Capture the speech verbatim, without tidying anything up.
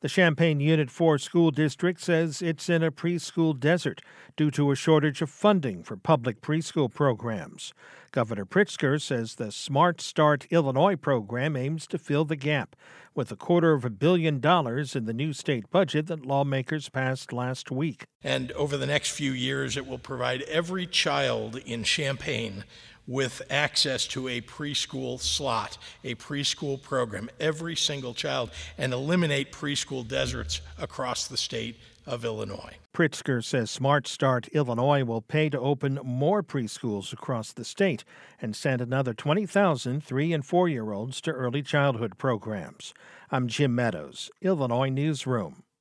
The Champaign Unit four school district says it's in a preschool desert due to a shortage of funding for public preschool programs. Governor Pritzker says the Smart Start Illinois program aims to fill the gap with a quarter of a billion dollars in the new state budget that lawmakers passed last week. And over the next few years, it will provide every child in Champaign with access to a preschool slot, a preschool program, every single child, and eliminate preschool deserts across the state of Illinois. Pritzker says Smart Start Illinois will pay to open more preschools across the state and send another twenty thousand three- and four-year-olds to early childhood programs. I'm Jim Meadows, Illinois Newsroom.